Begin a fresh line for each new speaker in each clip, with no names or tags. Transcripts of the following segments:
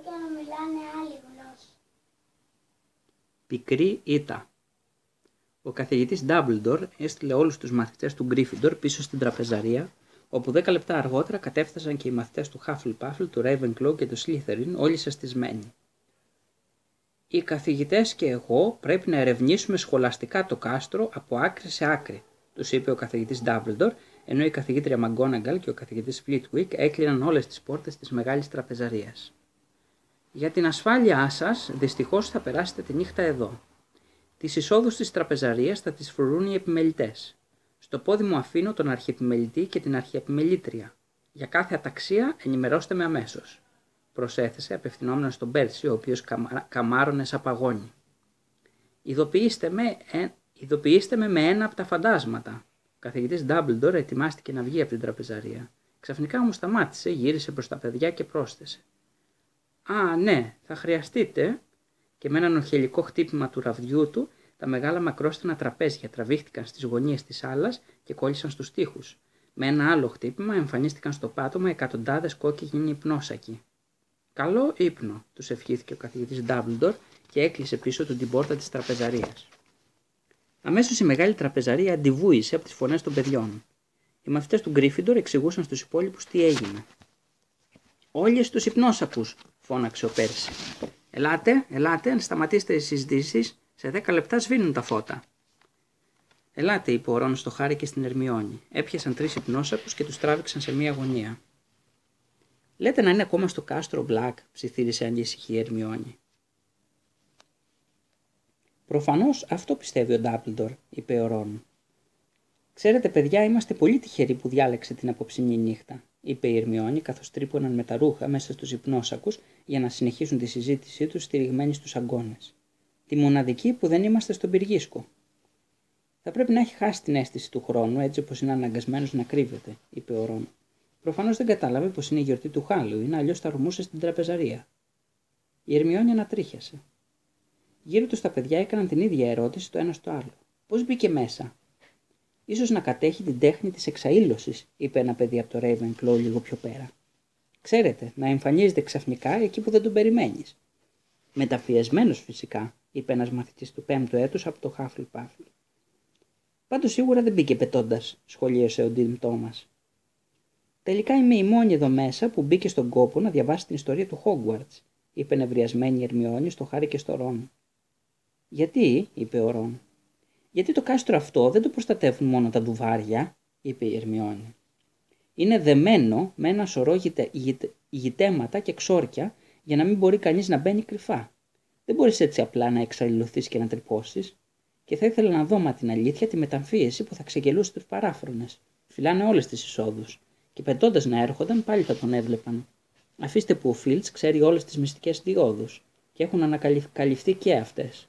για να μιλάνε άλλη γλώσσα.
Πικρή ήττα. Ο καθηγητής Ντάμπλντορ έστειλε όλους τους μαθητές του Γκρίφιντορ πίσω στην τραπεζαρία, όπου 10 λεπτά αργότερα κατέφτασαν και οι μαθητές του Χάφλπαφλ, του Ρέιβενκλο και του Σλίθεριν, όλοι σαστισμένοι. Οι καθηγητές και εγώ πρέπει να ερευνήσουμε σχολαστικά το κάστρο από άκρη σε άκρη, τους είπε ο καθηγητής Ντάμπλντορ, ενώ η καθηγήτρια Μαγκόναγκαλ και ο καθηγητής Φλίτουικ έκλειναν όλες τις πόρτες της μεγάλης τραπεζαρίας. Για την ασφάλειά σας, δυστυχώς θα περάσετε τη νύχτα εδώ. Τις εισόδους της τραπεζαρίας θα τις φρουρούν οι επιμελητές. Στο πόδι μου αφήνω τον αρχιεπιμελητή και την αρχιεπιμελήτρια. Για κάθε αταξία ενημερώστε με αμέσως, προσέθεσε απευθυνόμενος στον Πέρση, ο οποίος καμάρωνε σαν παγόνι. Ειδοποιήστε με με ένα από τα φαντάσματα. Ο καθηγητής Ντάμπλντορ ετοιμάστηκε να βγει από την τραπεζαρία. Ξαφνικά όμως σταμάτησε, γύρισε προς τα παιδιά και πρόσθεσε. «Α, ναι, θα χρειαστείτε», και με έναν οχελικό χτύπημα του ραβδιού του, τα μεγάλα μακρόστενα τραπέζια τραβήχτηκαν στις γωνίες της άλλας και κόλλησαν στους τοίχους. Με ένα άλλο χτύπημα εμφανίστηκαν στο πάτωμα εκατοντάδες κόκκινοι υπνόσακοι. «Καλό ύπνο», τους ευχήθηκε ο καθηγητής Ντάμπλντορ και έκλεισε πίσω του την πόρτα της τραπεζαρίας. Αμέσως η μεγάλη τραπεζαρία αντιβούησε από τις φωνές των παιδιών. Οι μαθητές του Γκρίφιντορ εξηγούσαν στους υπόλοιπους τι έγινε. «Όλοι στους υπνόσακους», φώναξε ο Πέρση. Ελάτε, αν σταματήσετε οι συζητήσεις, σε 10 λεπτά σβήνουν τα φώτα». «Ελάτε», είπε ο Ρον στο Χάρη και στην Ερμιόνη. Έπιασαν 3 υπνόσακους και τους τράβηξαν σε μία γωνία. «Λέτε να είναι ακόμα στο κάστρο Μπλακ», ψιθύρισε ανήσυχη η Ερμιόνη. «Προφανώς αυτό πιστεύει ο Ντάμπλντορ», είπε ο Ρον. «Ξέρετε, παιδιά, είμαστε πολύ τυχεροί που διάλεξε την απόψινή νύχτα», είπε η Ερμιόνη, καθώς τρύπωναν με τα ρούχα μέσα στους υπνόσακους για να συνεχίσουν τη συζήτησή τους στηριγμένοι στους αγκώνες. «Τη μοναδική που δεν είμαστε στον πυργίσκο». «Θα πρέπει να έχει χάσει την αίσθηση του χρόνου, έτσι όπως είναι αναγκασμένος να κρύβεται», είπε ο Ρον. «Προφανώς δεν κατάλαβε πως είναι η γιορτή του Χάλοουιν, αλλιώς θα ορμούσε στην τραπεζαρία». Η Ερμιόνη ανατρίχιασε. Γύρω τους τα παιδιά έκαναν την ίδια ερώτηση το ένα στο άλλο. «Πώς μπήκε μέσα?» «Ίσως να κατέχει την τέχνη της εξαήλωσης», είπε ένα παιδί από το Ravenclaw λίγο πιο πέρα. «Ξέρετε, να εμφανίζεται ξαφνικά εκεί που δεν τον περιμένεις». «Μεταφιεσμένος φυσικά», είπε ένας μαθητής του 5ου έτους από το Hufflepuff. «Πάντως σίγουρα δεν μπήκε πετώντας», σχολίασε ο Ντιμ Τόμας. «Τελικά είμαι η μόνη εδώ μέσα που μπήκε στον κόπο να διαβάσει την ιστορία του Hogwarts», είπε νευριασμένη η Ερμιόνη στο Χάρη και στο Ρον. «Γιατί?» είπε ο Ρον. «Γιατί το κάστρο αυτό δεν το προστατεύουν μόνο τα ντουβάρια», είπε η Ερμιόνη. «Είναι δεμένο με ένα σωρό γητέματα και ξόρκια για να μην μπορεί κανείς να μπαίνει κρυφά. Δεν μπορείς έτσι απλά να εξαλληλωθείς και να τρυπώσεις. Και θα ήθελα να δω μα την αλήθεια τη μεταμφίεση που θα ξεγελούσε τους παράφρονες. Φυλάνε όλες τις εισόδους. Και πετώντας να έρχονταν πάλι θα τον έβλεπαν. Αφήστε που ο Φίλτς ξέρει όλες τις μυστικές διόδους και έχουν ανακαλυφθεί και αυτές».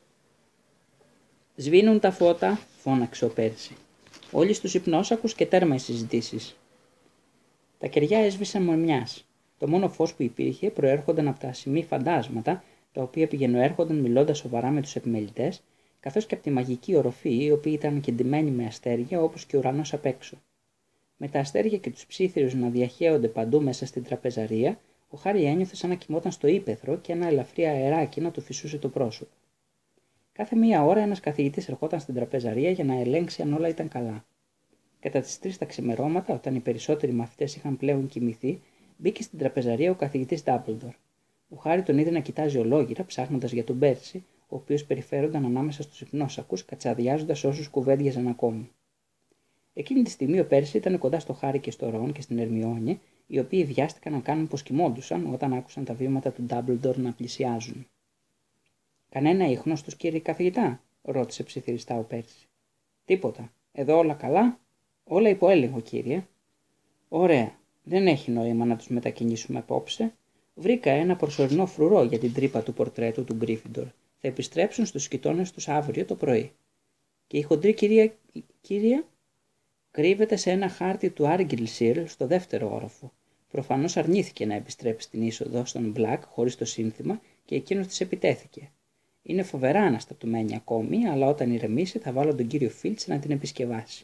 «Σβήνουν τα φώτα», φώναξε ο Πέρση. «Όλοι στους υπνόσακους και τέρμα οι συζητήσεις». Τα κεριά έσβησαν με μιας. Το μόνο φως που υπήρχε προέρχονταν από τα ασημή φαντάσματα, τα οποία πηγαινοέρχονταν μιλώντας σοβαρά με τους επιμελητές, καθώς και από τη μαγική οροφή, οι οποίοι ήταν κεντυμένοι με αστέρια όπως και ο ουρανός απ' έξω. Με τα αστέρια και τους ψίθυρους να διαχέονται παντού μέσα στην τραπεζαρία, ο Χάρη ένιωθε σαν να κοιμόταν στο ύπαιθρο και ένα ελαφρύ αεράκι να του φυσούσε το πρόσωπο. Κάθε μία ώρα ένας καθηγητής ερχόταν στην τραπεζαρία για να ελέγξει αν όλα ήταν καλά. Κατά τις 3 τα ξημερώματα, όταν οι περισσότεροι μαθητές είχαν πλέον κοιμηθεί, μπήκε στην τραπεζαρία ο καθηγητής Ντάμπλντορ. Ο Χάρη τον είδε να κοιτάζει ολόγυρα, ψάχνοντας για τον Πέρση, ο οποίος περιφέρονταν ανάμεσα στους υπνόσακους, κατσαδιάζοντας όσους κουβέντιαζαν ακόμη. Εκείνη τη στιγμή ο Πέρση ήταν κοντά στο Χάρη και στο Ρον και στην Ερμιόνη, οι οποίοι βιάστηκαν να κάνουν πως κοιμόντουσαν όταν άκουσαν τα βήματα του Ντάμπλντορ να πλησιάζουν. «Κανένα ίχνο στους, κύριε καθηγητά?» ρώτησε ψιθυριστά ο Πέρση. «Τίποτα. Εδώ όλα καλά?» «Όλα υπό έλεγχο, κύριε». «Ωραία. Δεν έχει νόημα να τους μετακινήσουμε απόψε. Βρήκα ένα προσωρινό φρουρό για την τρύπα του πορτρέτου του Γκρίφιντορ. Θα επιστρέψουν στους σκητώνες τους αύριο το πρωί». «Και η χοντρή κυρία?» «Κρύβεται σε ένα χάρτη του Άργυλσιρ στο 2ο όροφο. Προφανώς αρνήθηκε να επιστρέψει στην είσοδο στον Μπλακ χωρίς το σύνθημα και εκείνος της επιτέθηκε. Είναι φοβερά αναστατωμένη ακόμη, αλλά όταν ηρεμήσει θα βάλω τον κύριο Φίλτς να την επισκευάσει».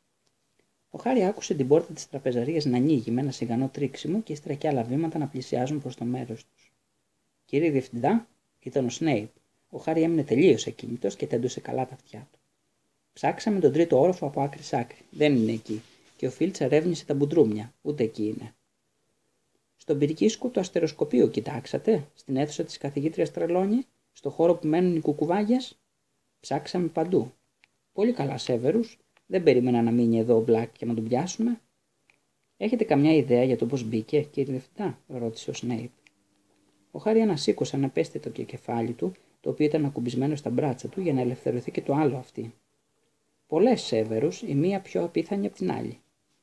Ο Χάρη άκουσε την πόρτα της τραπεζαρίας να ανοίγει με ένα σιγανό τρίξιμο και ύστερα κι άλλα βήματα να πλησιάζουν προς το μέρος τους. Κύριε Διευθυντά, ήταν ο Σνέιπ. Ο Χάρι έμεινε τελείως ακίνητος και τέντωσε καλά τα αυτιά του. Ψάξαμε τον τρίτο όροφο από άκρη σ' άκρη. Δεν είναι εκεί. Και ο Φίλτς ερεύνησε τα μπουντρούμια. Ούτε εκεί είναι. Στον πυρκίσκο του αστεροσκοπείου κοιτάξατε, στην αίθουσα της καθηγήτριας Τρελόνι, στο χώρο που μένουν οι κουκουβάγιες. Ψάξαμε παντού. Πολύ καλά, Σέβερους. Δεν περίμενα να μείνει εδώ ο Μπλακ και να τον πιάσουμε. Έχετε καμιά ιδέα για το πώς μπήκε, κύριε Διευθυντά, ρώτησε ο Σνέιπ. Ο Χάρι ανασήκωσε αναπαίσθητα το κεφάλι του, το οποίο ήταν ακουμπισμένο στα μπράτσα του για να ελευθερωθεί και το άλλο αυτή. Πολλές, Σέβερους, η μία πιο απίθανη από την άλλη.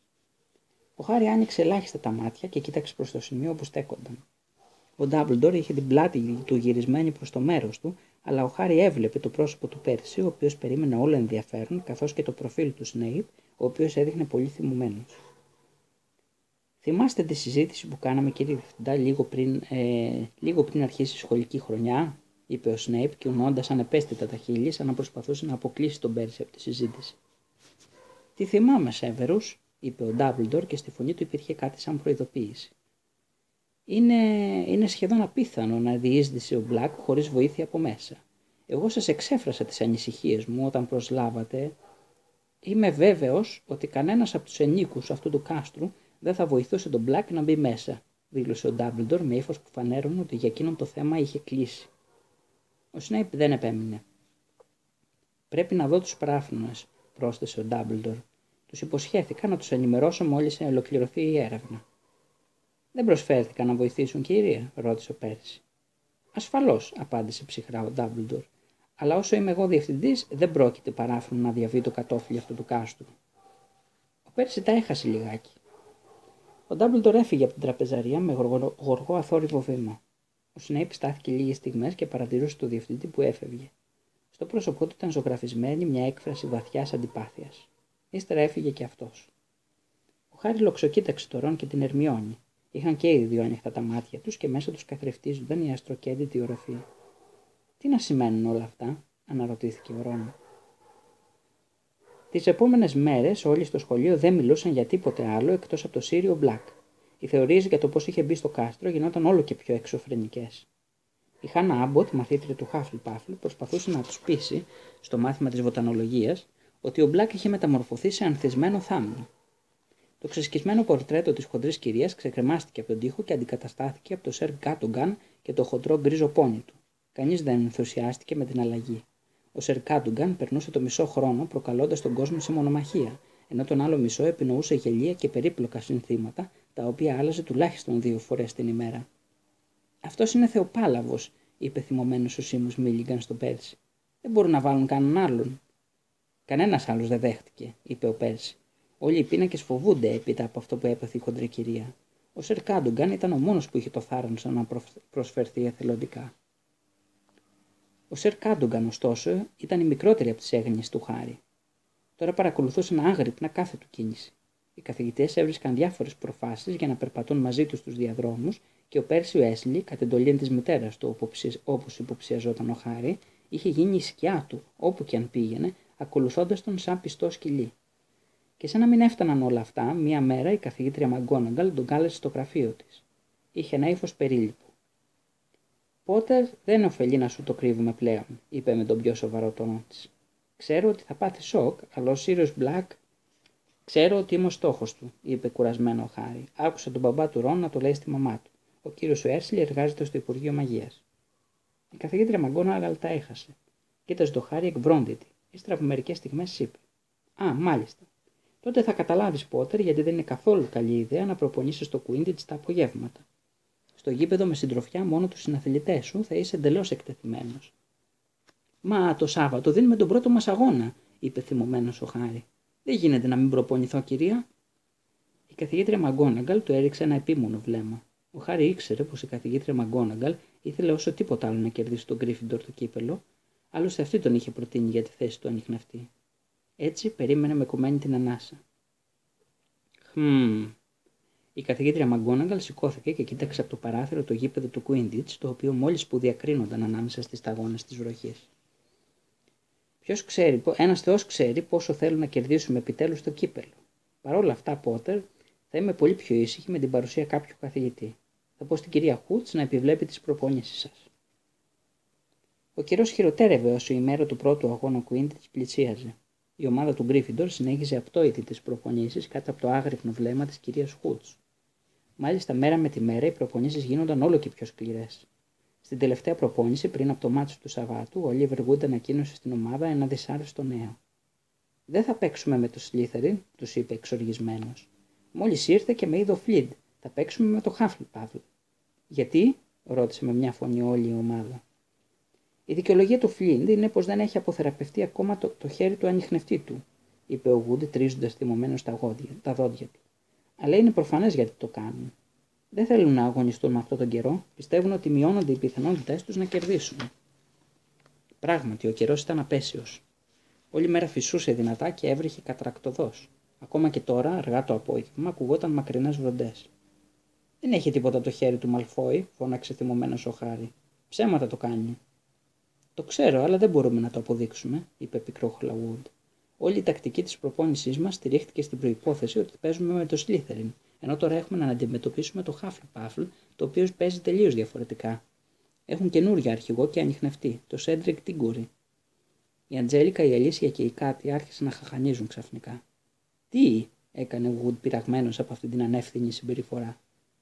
Ο Χάρι άνοιξε ελάχιστα τα μάτια και κοίταξε προς το σημείο όπου στέκονταν. Ο Ντάμπλντορ είχε την πλάτη του γυρισμένη προς το μέρος του, αλλά ο Χάρι έβλεπε το πρόσωπο του Πέρση, ο οποίος περίμενε όλο ενδιαφέρον, καθώς και το προφίλ του Σνέιπ, ο οποίος έδειχνε πολύ θυμωμένος. Θυμάστε τη συζήτηση που κάναμε, κύριε Διευθυντά, λίγο πριν αρχίσει η σχολική χρονιά, είπε ο Σνέιπ, κινώντας ανεπαίσθητα τα χείλη, σαν να προσπαθούσε να αποκλείσει τον Πέρση από τη συζήτηση. Τι θυμάμαι, Σέβερους, είπε ο Ντάμπλντορ και στη φωνή του υπήρχε κάτι σαν προειδοποίηση. Είναι σχεδόν απίθανο να διείσδησε ο Μπλακ χωρίς βοήθεια από μέσα. Εγώ σας εξέφρασα τις ανησυχίες μου όταν προσλάβατε. Είμαι βέβαιος ότι κανένας από τους ενίκους αυτού του κάστρου δεν θα βοηθούσε τον Μπλακ να μπει μέσα, δήλωσε ο Ντάμπλντορ με ύφος που φανέρωνε ότι για εκείνον το θέμα είχε κλείσει. Ο Σνέιπ δεν επέμεινε. Πρέπει να δω τους παράφνονες, πρόσθεσε ο Ντάμπλντορ. Τους υποσχέθηκα να τους ενημερώσω μόλις ολοκληρωθεί η έρευνα. Δεν προσφέρθηκαν να βοηθήσουν, κύριε, ρώτησε ο Πέρση. Ασφαλώς, απάντησε ψυχρά ο Ντάμπλντορ. Αλλά όσο είμαι εγώ διευθυντής, δεν πρόκειται παράφρονο να διαβεί το κατόφλι αυτού του κάστρου. Ο Πέρση τα έχασε λιγάκι. Ο Ντάμπλντορ έφυγε από την τραπεζαρία με γοργό αθόρυβο βήμα. Ο Σνέιπ στάθηκε λίγες στιγμές και παρατηρούσε τον διευθυντή που έφευγε. Στο πρόσωπό του ήταν ζωγραφισμένη μια έκφραση βαθιάς αντιπάθειας. Ύστερα έφυγε και αυτός. Ο Χάρι λοξοκοίταξε τον Ρον και την Ερμιόνη. Είχαν και οι δύο ανοιχτά τα μάτια τους και μέσα τους καθρεφτίζονταν οι αστροκέντητοι οροφοί. Τι να σημαίνουν όλα αυτά, αναρωτήθηκε ο Ρον. Τις επόμενες μέρες όλοι στο σχολείο δεν μιλούσαν για τίποτε άλλο εκτός από το Σύριο Μπλακ. Οι θεωρίες για το πώς είχε μπει στο κάστρο γινόταν όλο και πιο εξωφρενικές. Η Χάνα Άμποτ, μαθήτρια του Χάφλπαφλ, προσπαθούσε να τους πείσει, στο μάθημα της βοτανολογίας, ότι ο Μπλακ είχε μεταμορφωθεί σε ανθισμένο θάμνο. Το ξεσκισμένο πορτρέτο της χοντρής κυρίας ξεκρεμάστηκε από τον τοίχο και αντικαταστάθηκε από το Σερ Κάτουγκαν και το χοντρό γκρίζο πόνι του. Κανείς δεν ενθουσιάστηκε με την αλλαγή. Ο Σερ Κάτουγκαν περνούσε το μισό χρόνο προκαλώντας τον κόσμο σε μονομαχία, ενώ τον άλλο μισό επινοούσε γελία και περίπλοκα συνθήματα, τα οποία άλλαζε τουλάχιστον 2 φορές την ημέρα. «Αυτός είναι θεοπάλαβος», είπε θυμωμένος ο Σίμους Μίλιγκαν στον Πέρση. «Δεν μπορούν να βάλουν κανέναν άλλον». «Κανένας άλλος δεν δέχτηκε», είπε ο Πέρση. «Όλοι οι πίνακες φοβούνται έπειτα από αυτό που έπαθε η χοντρή κυρία. Ο Σερ Κάντουγκαν ήταν ο μόνος που είχε το θάρρος να προσφερθεί εθελοντικά». Ο Σερ Κάντουγκαν, ωστόσο, ήταν η μικρότερη από τις έγνοιες του Χάρι. Τώρα παρακολουθούσαν άγρυπνα κάθε του κίνηση. Οι καθηγητές έβρισκαν διάφορες προφάσεις για να περπατούν μαζί τους στους διαδρόμους και ο Πέρσι Έσλι, κατ' εντολή της μητέρας του, όπως υποψιαζόταν ο Χάρι, είχε γίνει η σκιά του, όπου και αν πήγαινε, ακολουθώντας τον σαν πιστό σκυλί. Και σαν να μην έφταναν όλα αυτά, μία μέρα η καθηγήτρια Μαγκόναγκαλ τον κάλεσε στο γραφείο της. Είχε ένα ύφος περίληπου. «Πότερ, δεν ωφελεί να σου το κρύβουμε πλέον», είπε με τον πιο σοβαρό τόνο της. «Ξέρω ότι θα πάθει σοκ, αλλά ο Σύριος Μπλακ...» «Ξέρω ότι είμαι ο στόχος του», είπε κουρασμένο ο Χάρι. «Άκουσα τον μπαμπά του Ρον να το λέει στη μαμά του. Ο κύριος Ουέρσλι εργάζεται στο Υπουργείο Μαγείας». Η καθηγήτρια Μαγκόναγκαλ τα έχασε. Κοίταζε το Χάρι εκβρόντιτη. Ύστερα από μερικές στιγμές είπε: «Α, μάλιστα. Τότε θα καταλάβεις, Πότερ, γιατί δεν είναι καθόλου καλή ιδέα να προπονήσεις στο Quidditch τα απογεύματα. Στο γήπεδο με συντροφιά μόνο τους συναθλητές σου θα είσαι εντελώς εκτεθειμένος». «Μα το Σάββατο δίνουμε τον πρώτο μας αγώνα», είπε θυμωμένος ο Χάρι. «Δεν γίνεται να μην προπονηθώ, κυρία». Η καθηγήτρια Μαγκόναγκαλ του έριξε ένα επίμονο βλέμμα. Ο Χάρι ήξερε πως η καθηγήτρια Μαγκόναγκαλ ήθελε όσο τίποτα άλλο να κερδίσει τον Γκρίφιντορ το κύπελο, άλλωστε αυτή τον είχε προτείνει για τη θέση του ανιχνευτή. Έτσι περίμενε με κομμένη την ανάσα. Η καθηγήτρια Μαγκόναγκαλ σηκώθηκε και κοίταξε από το παράθυρο το γήπεδο του Quidditch, το οποίο μόλις που διακρίνονταν ανάμεσα στις σταγόνες της βροχής. Ένας Θεός ξέρει πόσο θέλουν να κερδίσουμε επιτέλους το κύπελο. Παρ' όλα αυτά, Πότερ, θα είμαι πολύ πιο ήσυχη με την παρουσία κάποιου καθηγητή. Θα πω στην κυρία Χούτς να επιβλέπει τις προπόνησεις σας. Ο καιρός χειροτέρευε όσο η μέρα του πρώτου αγώνα Quidditch πλησίαζε. Η ομάδα του Γκρίφιντορ συνέχιζε απτόητη τις προπονήσεις κάτω από το άγρυπνο βλέμμα της κυρίας Χούτς. Μάλιστα, μέρα με τη μέρα οι προπονήσεις γίνονταν όλο και πιο σκληρές. Στην τελευταία προπόνηση, πριν από το μάτσο του Σαββάτου, ο Όλιβερ Wood ανακοίνωσε στην ομάδα ένα δυσάρεστο νέο. «Δεν θα παίξουμε με το Slytherin», τους είπε εξοργισμένος. «Μόλις ήρθε και με είδε ο Φλιντ. Θα παίξουμε με το Hufflepuff». «Γιατί?» ρώτησε με μια φωνή όλη η ομάδα. «Η δικαιολογία του Φλιντ είναι πως δεν έχει αποθεραπευτεί ακόμα το χέρι του ανιχνευτή του», είπε ο Wood, τρίζοντας θυμωμένος τα δόντια του. «Αλλά είναι προφανές γιατί το κάνουν. Δεν θέλουν να αγωνιστούν με αυτόν τον καιρό, πιστεύουν ότι μειώνονται οι πιθανότητές τους να κερδίσουν». Πράγματι, ο καιρός ήταν απέσιος. Όλη μέρα φυσούσε δυνατά και έβριχε κατρακτοδός. Ακόμα και τώρα, αργά το απόγευμα, ακουγόταν μακρινές βροντές. «Δεν έχει τίποτα το χέρι του Μαλφόη», φώναξε θυμωμένος ο Χάρι. «Ψέματα το κάνει». «Το ξέρω, αλλά δεν μπορούμε να το αποδείξουμε», είπε πικρόχολα Wood. «Όλη η τακτική της προπόνησής μας στηρίχθηκε στην προϋπόθεση ότι παίζουμε με το Slytherin, ενώ τώρα έχουμε να αντιμετωπίσουμε το Hufflepuff, το οποίο παίζει τελείως διαφορετικά. Έχουν καινούργιο αρχηγό και ανιχνευτή, το Cedric Diggory». Η Αντζέλικα, η Αλίσια και η Κάτι άρχισαν να χαχανίζουν ξαφνικά. «Τι?» έκανε ο Wood πειραγμένος από αυτή την ανεύθυνη συμπεριφορά.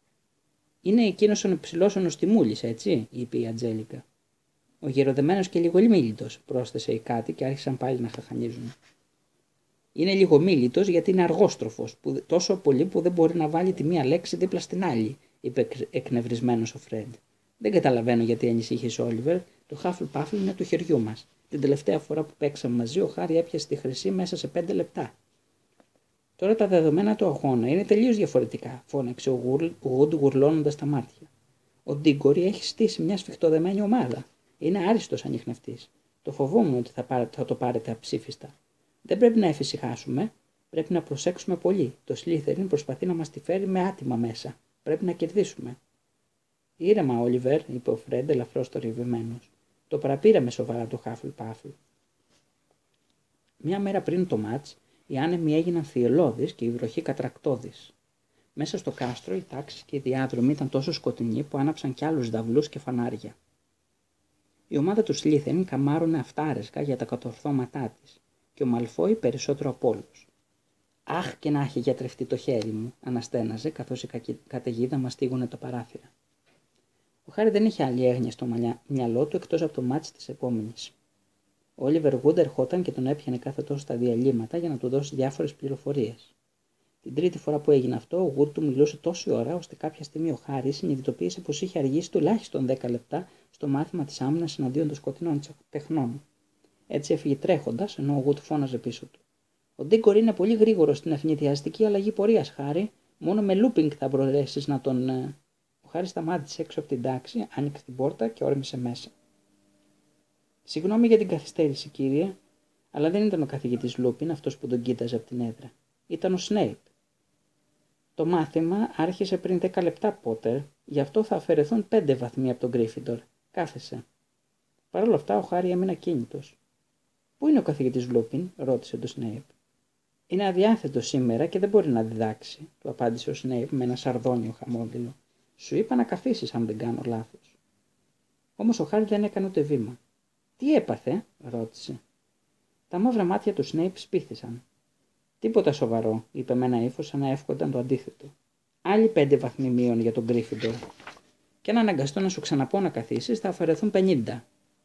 «Είναι εκείνος ο ψηλός ο νοστιμούλης, έτσι?» είπε η Αντζέλικα. «Ο γεροδεμένος και λίγο μίλητος», πρόσθεσε η Κάτι και άρχισαν πάλι να χαχανίζουν. «Είναι λίγο μίλητος γιατί είναι αργόστροφος, τόσο πολύ που δεν μπορεί να βάλει τη μία λέξη δίπλα στην άλλη», είπε εκνευρισμένος ο Φρεντ. «Δεν καταλαβαίνω γιατί ανησύχησε ο Όλιβερ. Το Hufflepuff είναι του χεριού μας. Την τελευταία φορά που παίξαμε μαζί, ο Χάρι έπιασε τη χρυσή μέσα σε 5 λεπτά». «Τώρα τα δεδομένα του αγώνα είναι τελείως διαφορετικά», φώναξε ο Wood γουρλώνοντας τα μάτια. «Ο Ντίγκορι έχει στήσει μια σφιχτοδεμένη ομάδα. Είναι άριστος ανιχνευτής. Το φοβόμουν ότι θα το πάρετε αψήφιστα. Δεν πρέπει να εφησυχάσουμε. Πρέπει να προσέξουμε πολύ. Το Slytherin προσπαθεί να μας τη φέρει με άτιμα μέσα. Πρέπει να κερδίσουμε». «Ήρεμα, Όλιβερ», είπε ο Φρεντ ελαφρώς θορυβημένος. «Το παραπήραμε σοβαρά το Hufflepuff». Μια μέρα πριν το μάτς, οι άνεμοι έγιναν θυελλώδεις και η βροχή κατρακτώδης. Μέσα στο κάστρο οι τάξεις και οι διάδρομοι ήταν τόσο σκοτεινοί που άναψαν κι άλλους δαυλούς και φανάρια. Η ομάδα του Slytherin καμάρωνε αυτάρεσκα για τα κατορθώματά της και ο Μαλφόη περισσότερο από όλους. «Αχ, και να έχει γιατρευτεί το χέρι μου», αναστέναζε καθώς η καταιγίδα μαστίγωνε τα παράθυρα. Ο Χάρι δεν είχε άλλη έγνοια στο μυαλό του εκτός από το μάτς της επόμενης. Ο Όλιβερ Wood ερχόταν και τον έπιανε κάθε τόσο στα διαλύματα για να του δώσει διάφορες πληροφορίες. Την τρίτη φορά που έγινε αυτό, ο Wood του μιλούσε τόση ώρα, ώστε κάποια στιγμή ο Χάρι συνειδητοποίησε πως είχε αργήσει τουλάχιστον 10 λεπτά στο μάθημα της άμυνας εναντίον των σκοτεινών τεχνών. Έτσι έφυγε τρέχοντας, ενώ ο Wood φώναζε πίσω του. «Ο Ντίγκορ είναι πολύ γρήγορος στην ευνηδιαστική αλλαγή πορείας, Χάρι. Μόνο με looping θα μπορέσεις να τον...» Ο Χάρι σταμάτησε έξω από την τάξη, άνοιξε την πόρτα και όρμησε μέσα. «Συγγνώμη για την καθυστέρηση, κύριε, αλλά δεν ήταν ο καθηγητής Λούπιν αυτός που τον κοίταζε από την έδρα. Ήταν ο Σνέιπ». «Το μάθημα άρχισε πριν 10 λεπτά, Πότερ, γι' αυτό θα αφαιρεθούν 5 βαθμοί από τον Γκρίφιντορ. Κάθεσε». Παρ' όλα αυτά, ο Χάρι έμεινε ακίνητος. «Πού είναι ο καθηγητής Λούπιν?» ρώτησε το Σνέιπ. «Είναι αδιάθετος σήμερα και δεν μπορεί να διδάξει», του απάντησε ο Σνέιπ με ένα σαρδόνιο χαμόγελο. «Σου είπα να καθίσεις, αν δεν κάνω λάθος». Όμως ο Χάρι δεν έκανε ούτε βήμα. «Τι έπαθε?» ρώτησε. Τα μαύρα μάτια του Σνέιπ σπίθησαν. «Τίποτα σοβαρό», είπε με ένα ύφος σαν να εύχονταν το αντίθετο. «Άλλοι 5 βαθμοί μείον για τον Γκρίφιντορ. Και αν αναγκαστώ να σου ξαναπώ να καθίσεις, θα αφαιρεθούν 50.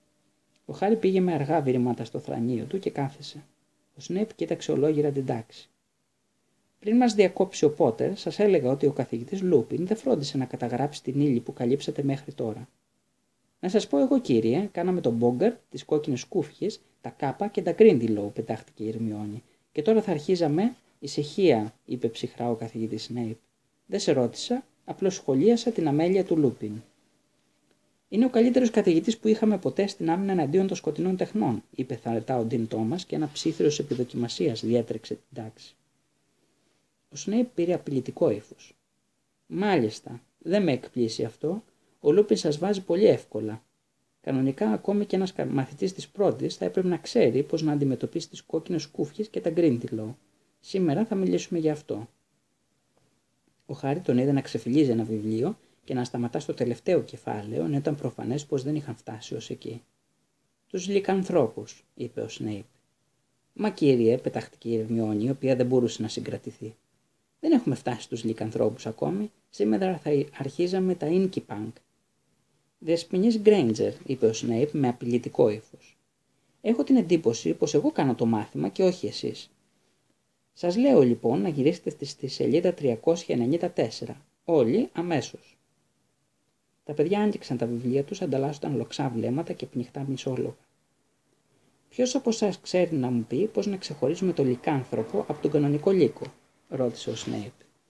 Ο Χάρι πήγε με αργά βήματα στο θρανείο του και κάθισε. Ο Σνέιπ κοίταξε ολόγυρα την τάξη. «Πριν μας διακόψει ο Πότερ, σας έλεγα ότι ο καθηγητής Λούπιν δεν φρόντισε να καταγράψει την ύλη που καλύψατε μέχρι τώρα. Να σας πω εγώ, κύριε, κάναμε τον Μπόγκαρτ, τις κόκκινες σκούφιες, τα κάπα και τα Γκρίντιλοου», πετάχτηκε η Ερμιόνη. «Και τώρα θα αρχίζαμε...» «Ησυχία», είπε ψυχρά ο καθηγητής Σνέιπ. «Δεν σε ρώτησα, απλώς σχολίασα την αμέλεια του Λούπιν». «Είναι ο καλύτερος καθηγητής που είχαμε ποτέ στην άμυνα εναντίον των σκοτεινών τεχνών», είπε θαρετά ο Ντίν Τόμας και ένα ψήθυρος επιδοκιμασίας διέτρεξε την τάξη. Ο Σνέιπ πήρε απειλητικό ύφος. «Μάλιστα, δεν με εκπλήσει αυτό. Ο Λούπιν σας βάζει πολύ εύκολα. Κανονικά, ακόμη και ένας μαθητής της πρώτης θα έπρεπε να ξέρει πώς να αντιμετωπίσει τις κόκκινες σκούφιες και τα Γκρίντιλοου. Σήμερα θα μιλήσουμε γι' αυτό». Ο Χάρι τον είδε να ξεφυλίζει ένα βιβλίο και να σταματά στο τελευταίο κεφάλαιο, ενώ ήταν προφανές πως δεν είχαν φτάσει ως εκεί. «Τους λυκανθρώπους», είπε ο Σνέιπ. «Μα κύριε», πετάχτηκε η Ερμιόνη, η οποία δεν μπορούσε να συγκρατηθεί. «Δεν έχουμε φτάσει στους λυκανθρώπους ακόμη. Σήμερα θα αρχίζαμε τα Ίνκιπανκ». «Δεσποινής Γκρέιντζερ», είπε ο Σνέιπ με απειλητικό ύφος. «Έχω την εντύπωση πως εγώ κάνω το μάθημα και όχι εσείς. Σας λέω λοιπόν να γυρίσετε στη σελίδα 394. Όλοι αμέσως». Τα παιδιά άνοιξαν τα βιβλία τους, ανταλλάσσονταν λοξά βλέμματα και πνιχτά μισόλογα. «Ποιος από εσάς ξέρει να μου πει πώς να ξεχωρίζουμε το λυκάνθρωπο από τον κανονικό λύκο?» ρώτησε ο Σνέιπ.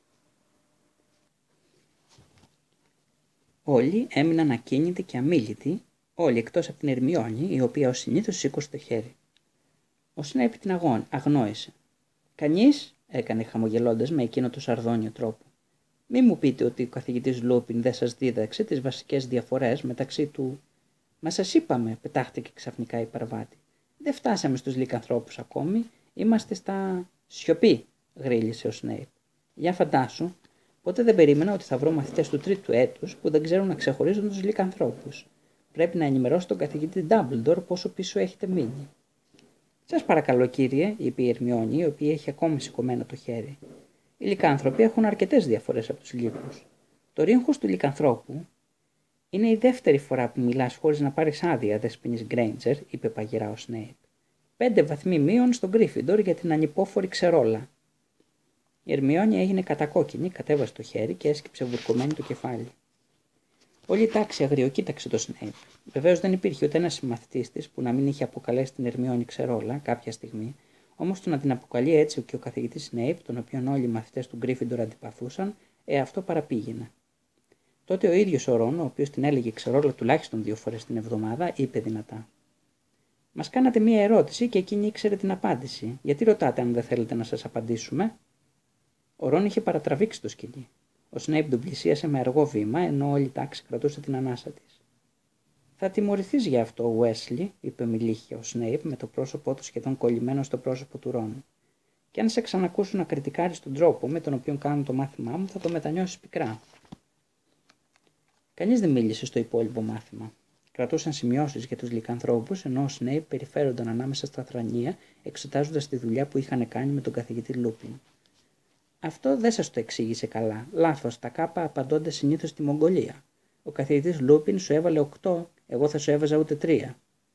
Όλοι έμειναν ακίνητοι και αμίλητοι, όλοι εκτός από την Ερμιόνη, η οποία ως συνήθως σήκωσε το χέρι. Ο Σνέιπ την αγνόησε. «Κανείς?» έκανε χαμογελώντας με εκείνο το σαρδόνιο τρόπο. «Μη μου πείτε ότι ο καθηγητής Λούπιν δεν σας δίδαξε τις βασικές διαφορές μεταξύ του...» «Μα σας είπαμε», πετάχτηκε ξαφνικά η Παρβάτη. «Δεν φτάσαμε στους λυκανθρώπους ακόμη, είμαστε στα...» «Σιωπή», γρίλησε ο Σνέιπ. «Για φαντάσου, ποτέ δεν περίμενα ότι θα βρω μαθητές του τρίτου έτους που δεν ξέρουν να ξεχωρίζουν τους λυκανθρώπους. Πρέπει να ενημερώσω τον καθηγητή Ντάμπλντορ πόσο πίσω έχετε μείνει». «Σας παρακαλώ, κύριε», είπε η Ερμιόνη, η οποία είχε ακόμη σηκωμένο το χέρι. «Οι λυκάνθρωποι έχουν αρκετές διαφορές από τους λύκους. Το ρίγχος του λυκανθρώπου...» «Είναι η δεύτερη φορά που μιλάς χωρίς να πάρεις άδεια, Δεσποινής Γκρέιντζερ», είπε παγερά ο Σνέιπ. 5 βαθμοί μείον στον Γκρίφιντορ για την ανυπόφορη ξερόλα. Η Ερμιόνη έγινε κατακόκκινη, κατέβασε το χέρι και έσκυψε βουρκωμένη το κεφάλι. Όλη η τάξη αγριοκοίταξε το Σνέιπ. Βεβαίως δεν υπήρχε ούτε ένας συμμαθητής της που να μην είχε αποκαλέσει την Ερμιόνη ξερόλα κάποια στιγμή, όμως το να την αποκαλεί έτσι και ο καθηγητής Σνέιπ, τον οποίον όλοι οι μαθητές του Γκρίφιντορ αντιπαθούσαν, αυτό παραπήγαινε. Τότε ο ίδιος ο Ρον, ο οποίος την έλεγε ξερόλα τουλάχιστον 2 φορές την εβδομάδα, είπε δυνατά: «Μας κάνατε μία ερώτηση και εκείνη ήξερε την απάντηση. Γιατί ρωτάτε αν δεν θέλετε να σας απαντήσουμε?» Ο Ρον είχε παρατραβήξει το σκηνή. Ο Σνέιπ τον πλησίασε με αργό βήμα, ενώ όλη η τάξη κρατούσε την ανάσα της. «Θα τιμωρηθείς για αυτό, Wesley», είπε μιλίχια ο Σνέιπ με το πρόσωπό του σχεδόν κολλημένο στο πρόσωπο του Ρον. «Και αν σε ξανακούσουν να κριτικάρεις τον τρόπο με τον οποίο κάνω το μάθημά μου, θα το μετανιώσεις πικρά». Κανείς δεν μίλησε στο υπόλοιπο μάθημα. Κρατούσαν σημειώσεις για τους λυκανθρώπους, ενώ ο Σνέιπ περιφέρονταν ανάμεσα στα θρανία, εξετάζοντας τη δουλειά που είχαν κάνει με τον καθηγητή Λούπιν. «Αυτό δεν σας το εξήγησε καλά. Λάθος, τα κάπα απαντώνται συνήθως στη Μογγολία. Ο καθηγητής Λούπιν σου έβαλε 8, εγώ θα σου έβαζα ούτε 3.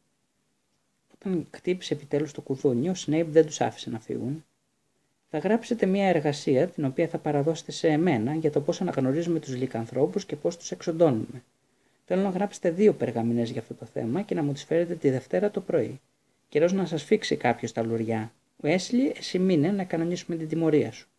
Όταν χτύπησε επιτέλους το κουδούνι, ο Σνέιπ δεν τους άφησε να φύγουν. «Θα γράψετε μια εργασία, την οποία θα παραδώσετε σε εμένα, για το πώς αναγνωρίζουμε τους λυκανθρώπους και πώς τους εξοντώνουμε. Θέλω να γράψετε 2 περγαμηνές για αυτό το θέμα και να μου τις φέρετε τη Δευτέρα το πρωί. Καιρός να σας φίξει κάποιος τα λουριά. Wesley, εσύ μείνε να κανονίσουμε την τιμωρία σου».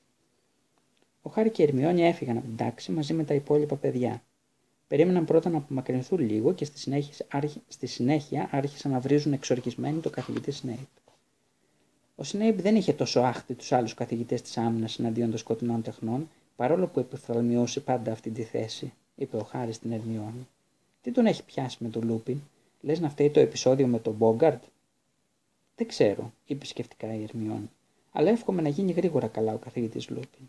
Ο Χάρη και η Ερμιόνη έφυγαν από την τάξη μαζί με τα υπόλοιπα παιδιά. Περίμεναν πρώτα να απομακρυνθούν λίγο και στη συνέχεια άρχισαν να βρίζουν εξοργισμένοι το καθηγητή Σνέιπ. Ο Σνέιπ δεν είχε τόσο άχτη τους άλλους καθηγητές της άμυνας εναντίον των σκοτεινών τεχνών, παρόλο που επιφθαλμιούσε πάντα αυτή τη θέση, είπε ο Χάρη στην Ερμιόνη. «Τι τον έχει πιάσει με τον Λούπιν, λες να φταίει το επεισόδιο με τον Μπόγκαρντ?» «Δεν ξέρω», είπε σκεφτικά η Ερμιόνη, «αλλά εύχομαι να γίνει γρήγορα καλά ο καθηγητής Λούπιν».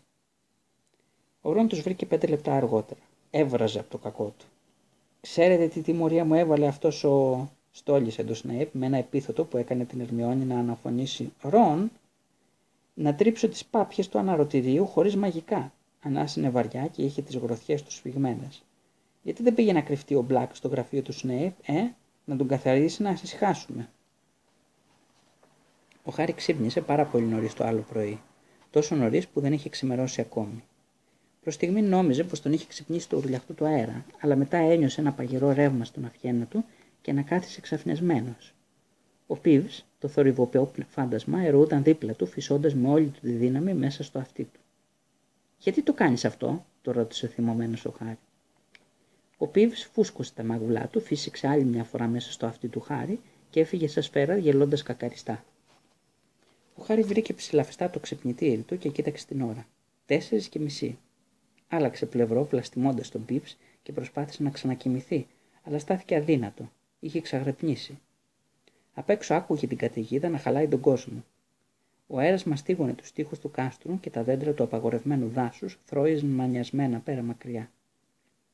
Ο Ρον τους βρήκε 5 λεπτά αργότερα. Έβραζε από το κακό του. «Ξέρετε τι τιμωρία μου έβαλε αυτός ο...» στόλισε το Σνέιπ με ένα επίθετο που έκανε την Ερμιόνη να αναφωνήσει «Ρον, να τρίψω τις πάπιες του αναρωτηρίου χωρίς μαγικά». Ανάσυνε βαριά και είχε τις γροθιές του σφιγμένες. «Γιατί δεν πήγε να κρυφτεί ο Μπλακ στο γραφείο του Σνέιπ, να τον καθαρίσει να ησυχάσουμε?» Ο Χάρη ξύπνησε πάρα πολύ νωρίς το άλλο πρωί. Τόσο νωρίς που δεν είχε ξημερώσει ακόμη. Προς στιγμή νόμιζε πως τον είχε ξυπνήσει το ουρλιαχτό του αέρα, αλλά μετά ένιωσε ένα παγερό ρεύμα στον αυχένα του και ανακάθισε ξαφνιασμένος. Ο Πίβς, το θορυβοποιό φάντασμα, ερεούταν δίπλα του, φυσώντας με όλη του τη δύναμη μέσα στο αυτί του. «Γιατί το κάνεις αυτό?» το ρώτησε ο θυμωμένος ο Χάρη. Ο Πίβς φούσκωσε τα μάγουλά του, φύσηξε άλλη μια φορά μέσα στο αυτί του Χάρη και έφυγε σαν σφαίρα γελώντας κακαριστά. Ο Χάρη βρήκε ψηλαφιστά το ξυπνητήρι του και κοίταξε την ώρα. 4:30. Άλλαξε πλευρό βλαστημώντας τον Πίβς και προσπάθησε να ξανακοιμηθεί, αλλά στάθηκε αδύνατο. Είχε ξαγρυπνήσει. Απ' έξω άκουγε την καταιγίδα να χαλάει τον κόσμο. Ο αέρας μαστίγωνε τους τοίχους του κάστρου και τα δέντρα του απαγορευμένου δάσους θρώιζαν μανιασμένα πέρα μακριά.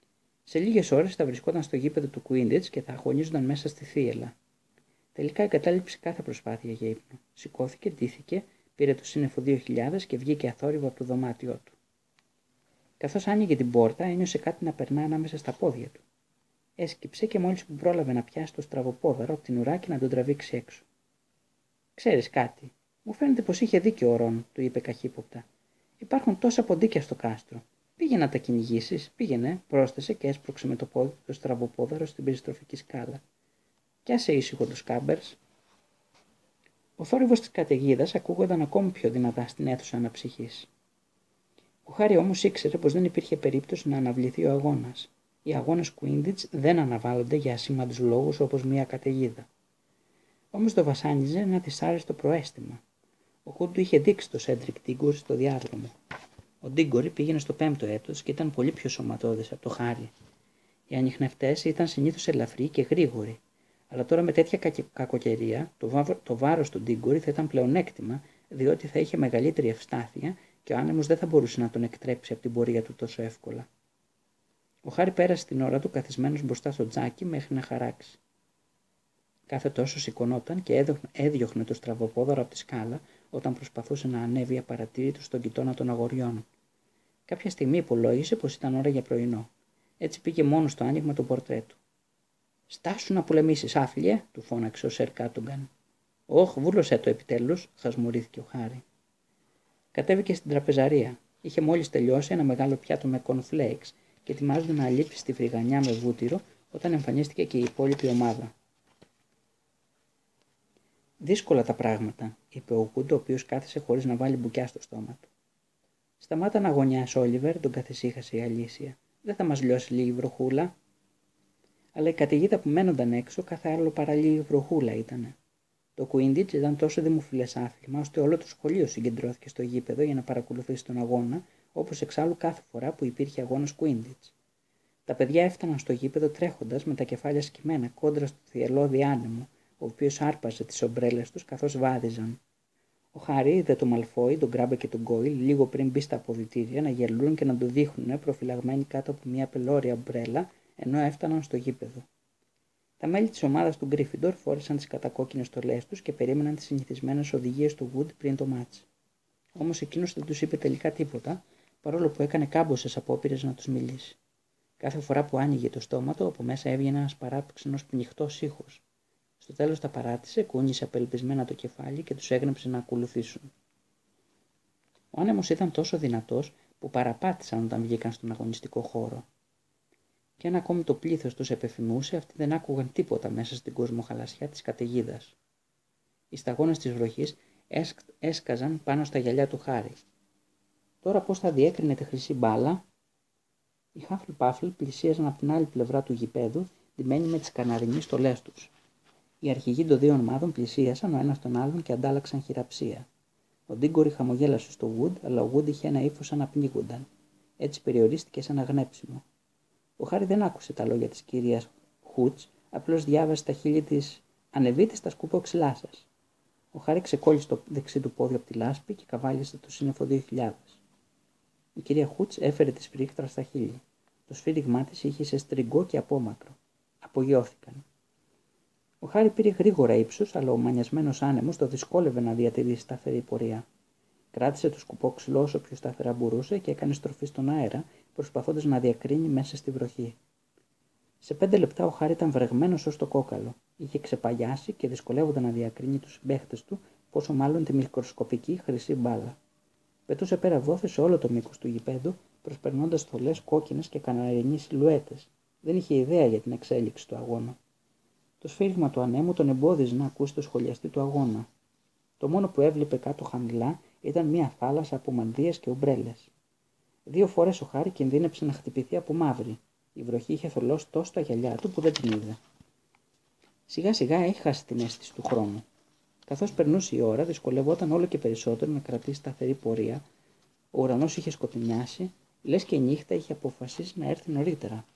Σε λίγες ώρες θα βρισκόταν στο γήπεδο του Quidditch και θα αγωνίζονταν μέσα στη θύελλα. Τελικά εγκατάλειψε κάθε προσπάθεια για ύπνο. Σηκώθηκε, ντύθηκε, πήρε το σύννεφο 2000 και βγήκε αθόρυβο από το δωμάτιό του. Καθώς άνοιγε την πόρτα, ένιωσε κάτι να περνά ανάμεσα στα πόδια του. Έσκυψε και μόλις που πρόλαβε να πιάσει το στραβοπόδαρο από την ουρά και να τον τραβήξει έξω. «Ξέρεις κάτι, μου φαίνεται πως είχε δίκιο ο Ρον», του είπε καχύποπτα. «Υπάρχουν τόσα ποντίκια στο κάστρο. Πήγαινε να τα κυνηγήσεις, πήγαινε», πρόσθεσε και έσπρωξε με το πόδι του το στραβοπόδαρο στην περιστροφική σκάλα. «Κι άσε ήσυχο τους Κάμπερς». Ο θόρυβος της καταιγίδας ακούγονταν ακόμη πιο δυνατά στην αίθουσα αναψυχής. Ο Χάρη όμως ήξερε πως δεν υπήρχε περίπτωση να αναβληθεί ο αγώνας. Οι αγώνες Quidditch δεν αναβάλλονται για ασήμαντους λόγους όπως μια καταιγίδα. Όμως το βασάνιζε ένα δυσάρεστο προαίσθημα. Ο Hood του είχε δείξει το Cedric Diggory στο διάδρομο. Ο Diggory πήγαινε στο 5ο έτος και ήταν πολύ πιο σωματώδης από το Χάρη. Οι ανιχνευτές ήταν συνήθως ελαφροί και γρήγοροι, αλλά τώρα με τέτοια κακοκαιρία το βάρος του Diggory θα ήταν πλεονέκτημα, διότι θα είχε μεγαλύτερη ευστάθεια και ο άνεμος δεν θα μπορούσε να τον εκτρέψει από την πορεία του τόσο εύκολα. Ο Χάρη πέρασε την ώρα του καθισμένος μπροστά στο τζάκι μέχρι να χαράξει. Κάθε τόσο σηκωνόταν και έδιωχνε το στραβοπόδαρο από τη σκάλα όταν προσπαθούσε να ανέβει απαρατήρητο στον κοιτώνα των αγοριών. Κάποια στιγμή υπολόγισε πως ήταν ώρα για πρωινό. Έτσι πήγε μόνο στο άνοιγμα του πορτρέτου. «Στάσου να πολεμήσεις, άφιλε», του φώναξε ο Σερ Κάτουγκαν. «Όχ, βούλωσέ το επιτέλους», χασμουρήθηκε ο Χάρη. Κατέβηκε στην τραπεζαρία. Είχε μόλις τελειώσει ένα μεγάλο πιάτο με cornflakes και ετοιμάζονταν να λείψει στη φρυγανιά με βούτυρο όταν εμφανίστηκε και η υπόλοιπη ομάδα. «Δύσκολα τα πράγματα», είπε ο Wood, ο οποίος κάθισε χωρίς να βάλει μπουκιά στο στόμα του. «Σταμάτα να αγωνιάς, Όλιβερ», τον καθησύχασε η Αλίσια. «Δεν θα μας λιώσει λίγη βροχούλα». Αλλά η καταιγίδα που μένονταν έξω κάθε άλλο παρά λίγη βροχούλα ήτανε. Το Quidditch ήταν τόσο δημοφιλές άθλημα, ώστε όλο το σχολείο συγκεντρώθηκε στο γήπεδο για να παρακολουθήσει τον αγώνα, όπως εξάλλου κάθε φορά που υπήρχε αγώνας Quidditch. Τα παιδιά έφταναν στο γήπεδο τρέχοντας με τα κεφάλια σκυμμένα κόντρα στο θυελλώδη άνεμο, ο οποίος άρπαζε τις ομπρέλες τους καθώς βάδιζαν. Ο Χάρη είδε τον Μαλφόι, τον Γκράμπε και τον Γκόιλ λίγο πριν μπει στα αποδυτήρια να γελούν και να του δείχνουν προφυλαγμένοι κάτω από μια πελώρια ομπρέλα ενώ έφταναν στο γήπεδο. Τα μέλη της ομάδας του Γκρίφιντορ φόρεσαν τις κατακόκκινες στολές τους και περίμεναν τις συνηθισμένες οδηγίες του Wood πριν το μάτς. Όμως εκείνος δεν τους είπε τελικά τίποτα, παρόλο που έκανε κάμποσες απόπειρες να τους μιλήσει. Κάθε φορά που άνοιγε το στόμα του, από μέσα έβγαινε ένας παράξενος πνιχτός ήχος. Στο τέλος τα παράτησε, κούνησε απελπισμένα το κεφάλι και τους έγνεψε να ακολουθήσουν. Ο άνεμος ήταν τόσο δυνατός που παραπάτησαν όταν βγήκαν στον αγωνιστικό χώρο. Και αν ακόμη το πλήθος τους επεφημούσε, αυτοί δεν άκουγαν τίποτα μέσα στην κοσμοχαλασιά της καταιγίδας. Οι σταγόνες της βροχής έσκαζαν πάνω στα γυαλιά του Χάρη. Τώρα πώς θα διέκρινε τη χρυσή μπάλα? Οι Χάφλ-Πάφλ πλησίαζαν από την άλλη πλευρά του γηπέδου, ντυμένοι με τις καναρινείς στολές τους. Οι αρχηγοί των δύο ομάδων πλησίασαν ο ένας τον άλλον και αντάλλαξαν χειραψία. Ο Ντίγκορι χαμογέλασε στο Wood, αλλά ο Wood είχε ένα ύφος σαν να πνίγονταν. Έτσι περιορίστηκε σε ένα γνέψιμο. Ο Χάρη δεν άκουσε τα λόγια της κυρίας Χούτς, απλώς διάβασε στα χείλη της «Ανεβείτε στα σκουπόξυλά σας». Ο Χάρη ξεκόλλησε το δεξί του πόδι από τη λάσπη και καβάλισε το σύννεφο 2000. Η κυρία Χούτς έφερε τη σφυρίχτρα στα χείλη. Το σφύριγμά της είχε σε στριγκό και απόμακρο. Απογειώθηκαν. Ο Χάρη πήρε γρήγορα ύψος, αλλά ο μανιασμένος άνεμος το δυσκόλευε να διατηρήσει σταθερή πορεία. Κράτησε το σκουπόξυλο όσο πιο σταθερά μπορούσε και έκανε στροφή στον αέρα, προσπαθώντας να διακρίνει μέσα στη βροχή. Σε 5 λεπτά ο Χάρη ήταν βρεγμένος ως το κόκαλο. Είχε ξεπαγιάσει και δυσκολεύονταν να διακρίνει τους συμπαίχτες του, πόσο μάλλον τη μικροσκοπική χρυσή μπάλα. Πετούσε πέρα δόθε σε όλο το μήκος του γηπέδου, προσπερνώντας θολές κόκκινες και καναρινείς σιλουέτες. Δεν είχε ιδέα για την εξέλιξη του αγώνα. Το σφύριγμα του ανέμου τον εμπόδιζε να ακούσει το σχολιαστή του αγώνα. Το μόνο που έβλεπε κάτω χαμηλά ήταν μια θάλασσα από μανδύες και ομπρέλες. 2 φορές ο Χάρη κινδύνεψε να χτυπηθεί από μαύρη. Η βροχή είχε θολώσει τόσο τα γυαλιά του που δεν την είδε. Σιγά σιγά έχασε την αίσθηση του χρόνου. Καθώς περνούσε η ώρα, δυσκολευόταν όλο και περισσότερο να κρατήσει σταθερή πορεία. Ο ουρανός είχε σκοτεινιάσει, λες και η νύχτα είχε αποφασίσει να έρθει νωρίτερα.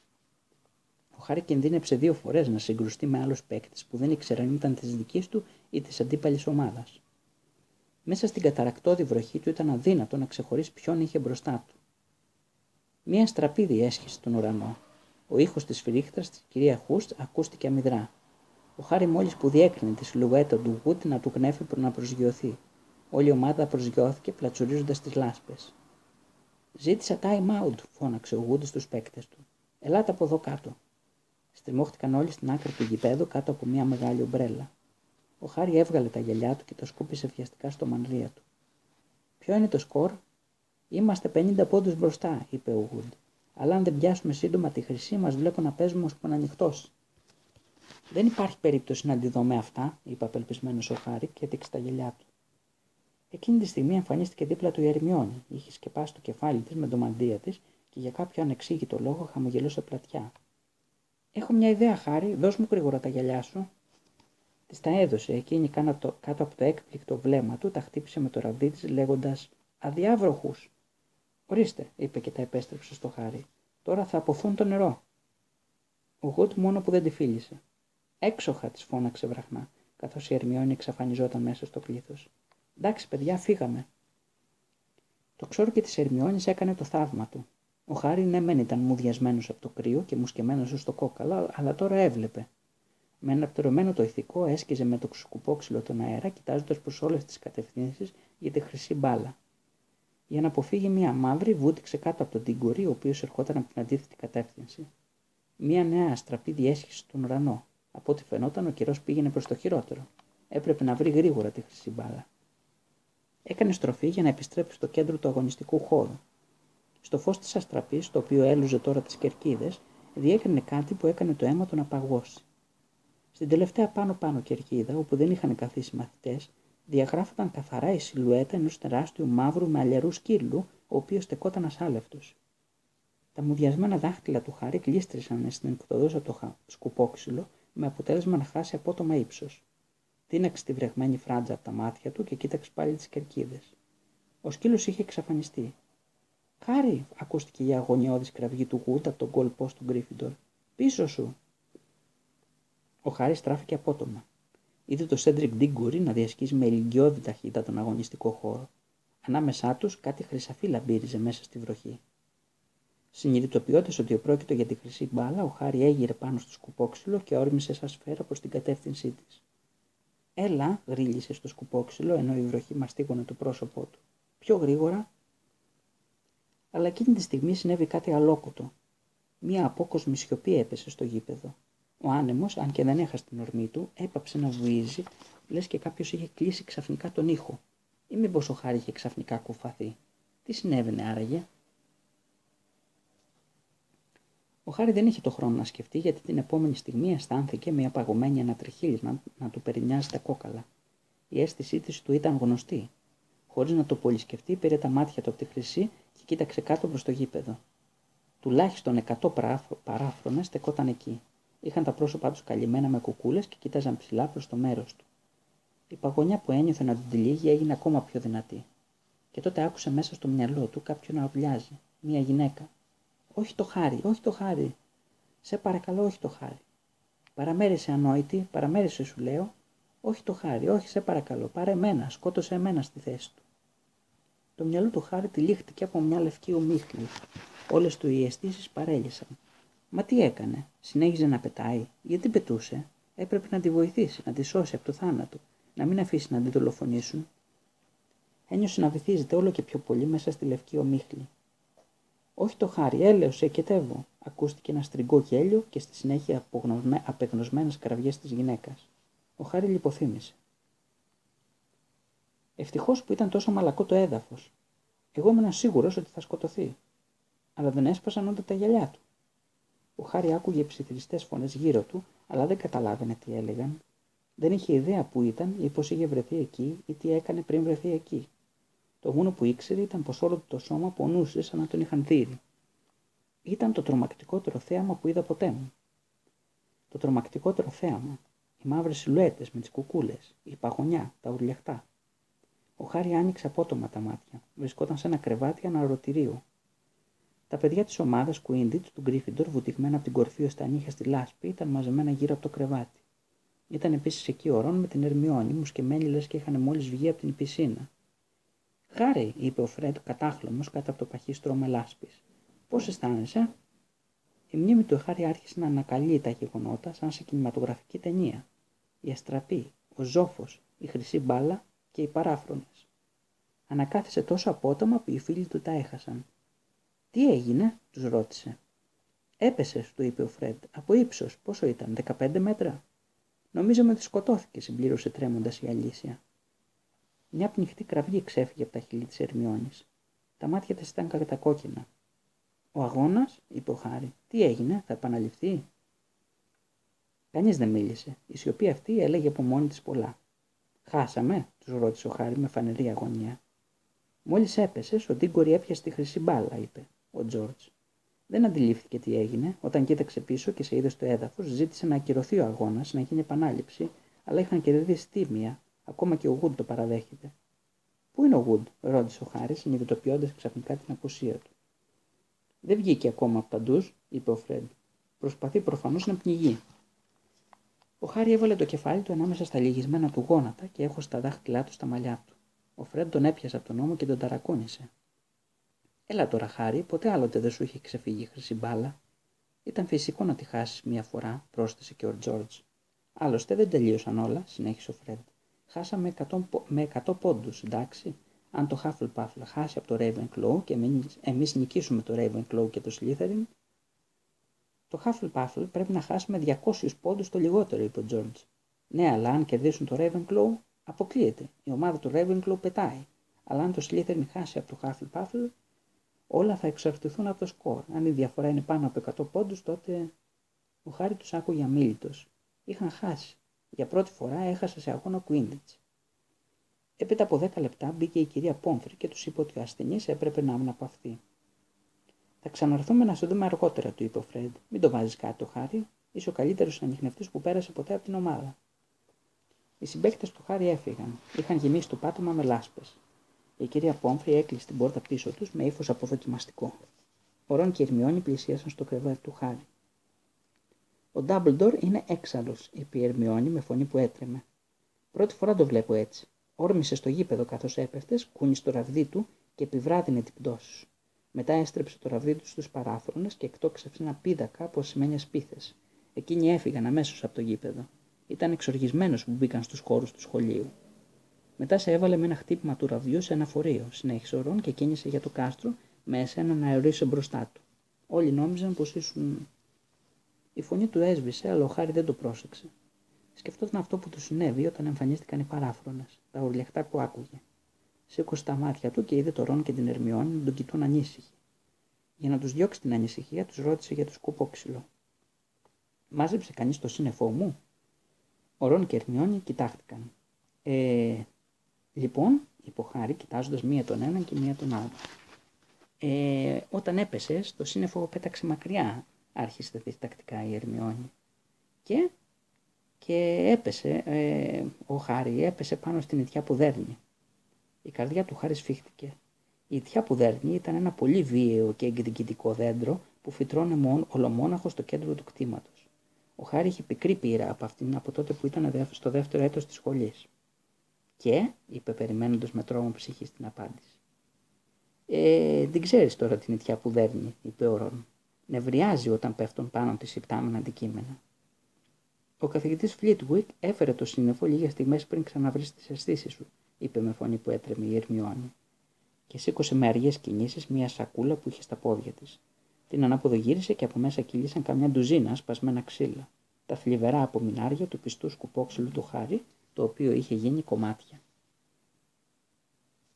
Ο Χάρη κινδύνεψε 2 φορές να συγκρουστεί με άλλους παίκτες που δεν ήξεραν αν ήταν της δικής του ή της αντίπαλης ομάδας. Μέσα στην καταρακτώδη βροχή του ήταν αδύνατο να ξεχωρίσει ποιον είχε μπροστά του. Μία στραπίδη έσχισε τον ουρανό. Ο ήχος της φυρίχτρας της κυρία Χουστ ακούστηκε αμυδρά. Ο Χάρη μόλις που διέκρινε τη σιλουέτα του Γουτ να του γνέφει να προσγειωθεί. Όλη η ομάδα προσγειώθηκε πλατσουρίζοντας τις λάσπες. «Ζήτησα time out», φώναξε ο Γουτ στους παίκτες του. «Ελάτε από εδώ κάτω». Στριμώχτηκαν όλοι στην άκρη του γηπέδου κάτω από μια μεγάλη ομπρέλα. Ο Χάρη έβγαλε τα γυαλιά του και τα σκούπισε βιαστικά στο μανδύα του. «Ποιο είναι το σκορ?» «Είμαστε 50 πόντους μπροστά», είπε ο Γουτ. «Αλλά αν δεν πιάσουμε σύντομα τη χρυσή, μας βλέπω να παίζουμε ώσπου να ανοιχτώσει». «Δεν υπάρχει περίπτωση να τη δω με αυτά», είπε απελπισμένος ο Χάρη και έδειξε τα γυαλιά του. Εκείνη τη στιγμή εμφανίστηκε δίπλα του η Ερμιόνη. Είχε σκεπάσει το κεφάλι της με το μαντία της και για κάποιο ανεξήγητο λόγο χαμογελούσε πλατιά. «Έχω μια ιδέα, Χάρη, δώσ' μου γρήγορα τα γυαλιά σου». Της τα έδωσε, εκείνη κάτω από το έκπληκτο βλέμμα του τα χτύπησε με το ραβδί της λέγοντας «Αδιάβροχους». «Ορίστε», είπε και τα επέστρεψε στο Χάρη. «Τώρα θα αποθούν το νερό». Ο Γουτ μόνο που δεν τη φίλησε. «Έξοχα», της φώναξε βραχνά, καθώς η Ερμιόνη εξαφανιζόταν μέσα στο πλήθος. «Εντάξει, παιδιά, φύγαμε». Το ξόρκι της Ερμιόνης έκανε το θαύμα του. Ο Χάρη ναι μεν ήταν μουδιασμένος από το κρύο και μουσκεμένος στο κόκαλα, αλλά τώρα έβλεπε. Με ένα πτερωμένο το ηθικό έσκιζε με το σκουπόξυλο τον αέρα, κοιτάζοντας προς όλες τις κατευθύνσεις για τη χρυσή μπάλα. Για να αποφύγει μία μαύρη, βούτυξε κάτω από τον τύγκορη, ο οποίος ερχόταν από την αντίθετη κατεύθυνση. Μία νέα αστραπή διέσχισε τον ουρανό. Από ό,τι φαινόταν, ο καιρός πήγαινε προς το χειρότερο. Έπρεπε να βρει γρήγορα τη χρυσή μπάλα. Έκανε στροφή για να επιστρέψει στο κέντρο του αγωνιστικού χώρου. Στο φως της αστραπής, το οποίο έλουζε τώρα τις κερκίδες, διέκρινε κάτι που έκανε το αίμα του να παγώσει. Στην τελευταία πάνω-πάνω κερκίδα, όπου δεν είχαν καθίσει μαθητές, διαγράφονταν καθαρά η σιλουέτα ενός τεράστιου μαύρου με αλιαρού σκύλου, ο οποίος στεκόταν ασάλευτος. Τα μουδιασμένα δάχτυλα του Χάρη γλίστρησαν στην εκδοδόσα από το σκουπόξυλο, με αποτέλεσμα να χάσει απότομα ύψος. Τίναξε τη βρεγμένη φράτζα από τα μάτια του και κοίταξε πάλι τις κερκίδες. Ο σκύλος είχε εξαφανιστεί. «Χάρη», ακούστηκε η αγωνιώδης κραυγή του Γουτ από τον γκολ post του Γκρίφιντορ. «Πίσω σου». Ο Χάρη στράφηκε απότομα. Είδε το Σέντρικ Ντίγκουρι να διασχίζει με ηλικιώδη ταχύτητα τον αγωνιστικό χώρο. Ανάμεσά τους κάτι χρυσαφί λαμπύριζε μέσα στη βροχή. Συνειδητοποιώντας ότι επρόκειτο για τη χρυσή μπάλα, ο Χάρη έγειρε πάνω στο σκουπόξυλο και όρμησε σαν σφαίρα προς την κατεύθυνσή της. «Έλα», γρίλησε στο σκουπόξυλο ενώ η βροχή μαστίγωνε το πρόσωπό του. «Πιο γρήγορα». Αλλά εκείνη τη στιγμή συνέβη κάτι αλόκοτο. Μία απόκοσμη σιωπή έπεσε στο γήπεδο. Ο άνεμος, αν και δεν έχασε την ορμή του, έπαψε να βουίζει, λες και κάποιος είχε κλείσει ξαφνικά τον ήχο. Ή μήπως ο Χάρη είχε ξαφνικά κουφαθεί. Τι συνέβαινε άραγε? Ο Χάρη δεν είχε το χρόνο να σκεφτεί, γιατί την επόμενη στιγμή αισθάνθηκε μια παγωμένη ανατριχύλισμα να του περιμοιάζει τα κόκαλα. Η αίσθησή της του ήταν γνωστή. Χωρίς να το πολυσκεφτεί, πήρε τα μάτια του από τη χρυσή και κοίταξε κάτω προς το γήπεδο. Τουλάχιστον 100 παράφρονα στεκόταν εκεί. Είχαν τα πρόσωπά τους καλυμμένα με κουκούλες και κοίταζαν ψηλά προς το μέρος του. Η παγωνιά που ένιωθε να τον τυλίγει έγινε ακόμα πιο δυνατή. Και τότε άκουσε μέσα στο μυαλό του κάποιον να ουρλιάζει. Μια γυναίκα. «Όχι το Χάρη, όχι το Χάρη. Σε παρακαλώ, όχι το Χάρη. Παραμέρισε, ανόητη, παραμέρισε, σου λέω. Όχι το Χάρη, όχι, σε παρακαλώ, πάρε εμένα, σκότωσε εμένα στη θέση του». Το μυαλό του Χάρη τυλίχτηκε από μια λευκή ομίχλη. Όλες του οι αισθήσεις παρέλυσαν. Μα τι έκανε? Συνέχιζε να πετάει? Γιατί πετούσε? Έπρεπε να τη βοηθήσει, να τη σώσει από το θάνατο, να μην αφήσει να τη δολοφονήσουν. Ένιωσε να βυθίζεται όλο και πιο πολύ μέσα στη λευκή ομίχλη. «Όχι το Χάρη, έλεος, εκετεύω», ακούστηκε ένα στριγκό γέλιο και στη συνέχεια απεγνωσμένες κραυγές της γυναίκας. Ο Χάρη λιποθύμησε. Ευτυχώς που ήταν τόσο μαλακό το έδαφος. Εγώ ήμουν σίγουρος ότι θα σκοτωθεί. Αλλά δεν έσπασαν ούτε τα γυαλιά του. Ο Χάρη άκουγε ψιθυριστές φωνές γύρω του, αλλά δεν καταλάβαινε τι έλεγαν. Δεν είχε ιδέα που ήταν ή πώς είχε βρεθεί εκεί ή τι έκανε πριν βρεθεί εκεί. Το μόνο που ήξερε ήταν πως όλο το σώμα πονούσε σαν να τον είχαν δείρει. Ήταν το τρομακτικότερο θέαμα που είδα ποτέ μου. Το τρομακτικότερο θέαμα. Οι μαύρες σιλουέτες με τις κουκούλες, η παγωνιά, τα ουρλιαχτά. Ο Χάρη άνοιξε απότομα τα μάτια. Βρισκόταν σε ένα κρεβάτι αναρωτηρίου. Τα παιδιά της ομάδας Quidditch του Γκρίφιντορ, βουτυγμένα από την κορφή ως τα νύχια στη λάσπη, ήταν μαζεμένα γύρω από το κρεβάτι. Ήταν επίσης εκεί ο Ρον με την Ερμιόνη, μουσκεμένοι λες και είχαν μόλις βγει από την πισίνα. «Χάρη», είπε ο Φρέντ κατάχλωμος κάτω από το παχύ στρώμα λάσπης. «Πώς αισθάνεσαι?» Η μνήμη του Χάρη άρχισε να ανακαλεί τα γεγονότα σαν σε κινηματογραφική ταινία. Η αστραπή, ο ζόφος, η χρυσή μπάλα και οι παράφρονες. Ανακάθισε τόσο απότομα που οι φίλοι του τα έχασαν. «Τι έγινε?» τους ρώτησε. «Έπεσες», του είπε ο Φρεντ. «Από ύψος, πόσο ήταν, 15 μέτρα?» «Νομίζαμε ότι σκοτώθηκε», συμπλήρωσε τρέμοντας η Αλίσια. Μια πνιχτή κραυγή ξέφυγε από τα χείλη της Ερμιόνης. Τα μάτια της ήταν κατακόκκινα. «Ο αγώνας?» είπε ο Χάρη. «Τι έγινε, θα επαναληφθεί?» Κανείς δεν μίλησε. Η σιωπή αυτή έλεγε από μόνη της πολλά. «Χάσαμε?» τους ρώτησε ο Χάρη με φανερή αγωνία. «Μόλις έπεσες, ο Ντίγκορι έπιασε τη χρυσή μπάλα», είπε ο Τζόρτζ. Δεν αντιλήφθηκε τι έγινε. Όταν κοίταξε πίσω και σε είδε στο έδαφος, ζήτησε να ακυρωθεί ο αγώνας, να γίνει επανάληψη, αλλά είχαν κερδίσει τίμια. Ακόμα και ο Γουντ το παραδέχεται. «Πού είναι ο Γουντ?» ρώτησε ο Χάρη, συνειδητοποιώντας ξαφνικά την απουσία του. «Δεν βγήκε ακόμα από τα ντουζ», είπε ο Φρεντ. «Προσπαθεί προφανώς να πνιγεί». Ο Χάρη έβαλε το κεφάλι του ανάμεσα στα λυγισμένα του γόνατα και έχωσε τα δάχτυλά του στα μαλλιά του. Ο Φρεντ τον έπιασε από τον ώμο και τον ταρακούνησε. «Έλα τώρα, Χάρη, ποτέ άλλοτε δεν σου είχε ξεφύγει η χρυσή μπάλα». «Ήταν φυσικό να τη χάσεις μία φορά», πρόσθεσε και ο Τζόρτζ. «Άλλωστε δεν τελείωσαν όλα», συνέχισε ο Φρεντ. «Χάσαμε με 100 πόντους, εντάξει. Αν το Hufflepuff χάσει από το Ravenclaw και εμείς νικήσουμε το Ravenclaw και το Slytherin, το Hufflepuff πρέπει να χάσει με 200 πόντους το λιγότερο», είπε ο Τζόρτζ. «Ναι, αλλά αν κερδίσουν το Ravenclaw, αποκλείεται. Η ομάδα του Ravenclaw πετάει. Αλλά αν το Slytherin χάσει από το Hufflepuff, όλα θα εξαρτηθούν από το σκορ. Αν η διαφορά είναι πάνω από 100 πόντους, τότε...» Ο Χάρη τους άκουγε αμίλητος. Είχαν χάσει. Για πρώτη φορά έχασε σε αγώνα Quidditch. Έπειτα από 10 λεπτά μπήκε η κυρία Πόμφρι και τους είπε ότι ο ασθενής έπρεπε να αναπαυθεί. «Θα ξαναρθούμε να σε δούμε αργότερα», του είπε ο Φρεντ. «Μην το βάζεις κάτι, το Χάρη. Είσαι ο καλύτερος ανιχνευτής που πέρασε ποτέ από την ομάδα». Οι συμπαίκτες του Χάρη έφυγαν. Είχαν γεμίσει το πάτωμα με λάσπες. Η κυρία Πόμφρι έκλεισε την πόρτα πίσω τους με ύφος αποδοκιμαστικό. Ο Ρον και η Ερμιόνη πλησίασαν στο κρεβάτι του Χάρη. «Ο Ντάμπλντορ είναι έξαλλος», είπε η Ερμιόνη με φωνή που έτρεμε. «Πρώτη φορά το βλέπω έτσι. Όρμησε στο γήπεδο καθώς έπεφτες, κούνησε το ραβδί του και επιβράδυνε την πτώση σου. Μετά έστρεψε το ραβδί του στους παράφρονες και εκτόξευσε ένα πίδακα από σημαίνιες πίθες. Εκείνοι έφυγαν αμέσως από το γήπεδο. Ήταν εξοργισμένος που μπήκαν στους χώρους του σχολείου. Μετά σε έβαλε με ένα χτύπημα του ραβδιού σε ένα φορείο», συνέχισε ο Ρον και κίνησε για το κάστρο με εσένα να αιωρείσαι μπροστά του. «Όλοι νόμιζαν πως ήσουν...» Η φωνή του έσβησε, αλλά ο Χάρη δεν το πρόσεξε. Σκεφτόταν αυτό που του συνέβη όταν εμφανίστηκαν οι παράφρονες, τα ουρλιαχτά που άκουγε. Σήκωσε τα μάτια του και είδε το Ρον και την Ερμιόνη να τον κοιτούν ανήσυχοι. Για να τους διώξει την ανησυχία, τους ρώτησε για το σκουπόξυλο. «Μάζεψε κανείς το σύννεφό μου?» Ο Ρον και η Ερμιόνη κοιτάχτηκαν. Λοιπόν», είπε ο Χάρη, κοιτάζοντας μία τον έναν και μία τον άλλο. «Όταν έπεσες, το σύννεφο πέταξε μακριά», άρχισε διστακτικά η Ερμιόνη. Και έπεσε, ο Χάρη έπεσε πάνω στην ιτιά που δέρνει. Η καρδιά του Χάρη σφίχτηκε. Η ιτιά που δέρνει ήταν ένα πολύ βίαιο και εκδικητικό δέντρο που φυτρώνε ολομόναχο στο κέντρο του κτήματος. Ο Χάρη είχε πικρή πείρα από αυτήν από τότε που ήταν στο δεύτερο έτος της σχολής. «Και», είπε περιμένοντας με τρόμο ψυχή την απάντηση. «Δεν ξέρεις τώρα την ιτιά που δέρνει», είπε ο Ρον. «Νευριάζει όταν πέφτουν πάνω της υπτάμενα αντικείμενα». «Ο καθηγητής Φλίτουικ έφερε το σύννεφο λίγες στιγμές πριν ξαναβρεις τις αισθήσεις σου», είπε με φωνή που έτρεμε η Ερμιόνη. Και σήκωσε με αργές κινήσεις μία σακούλα που είχε στα πόδια της. Την αναποδογύρισε και από μέσα κύλησαν καμιά ντουζίνα σπασμένα ξύλα, τα θλιβερά απομεινάρια του πιστού σκουπόξυλου του Χάρη, το οποίο είχε γίνει κομμάτια.